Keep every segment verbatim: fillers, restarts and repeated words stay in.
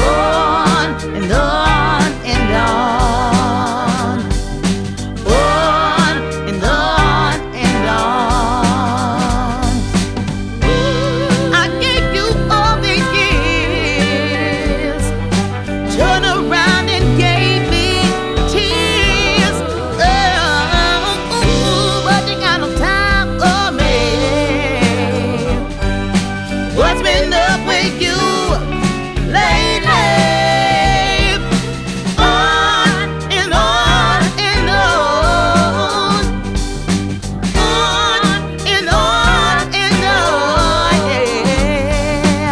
on and on and on, on and on and on. I gave you all these years, turn around and gave me tears. Oh, but you got no time for me. What's been up with you lately? On and on and on, on and on and on, yeah.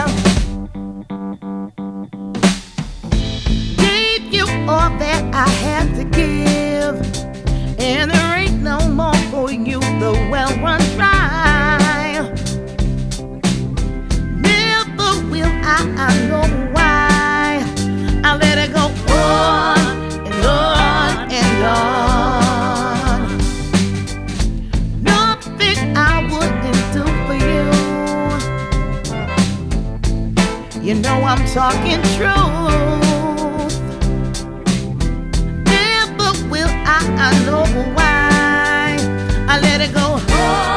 Gave you all that I had to give, and there ain't no more for you. The well run dry. Never will I, I know why. I let it go on and on and on. Nothing I wouldn't do for you. You know I'm talking truth. Never will I, I know why. I let it go on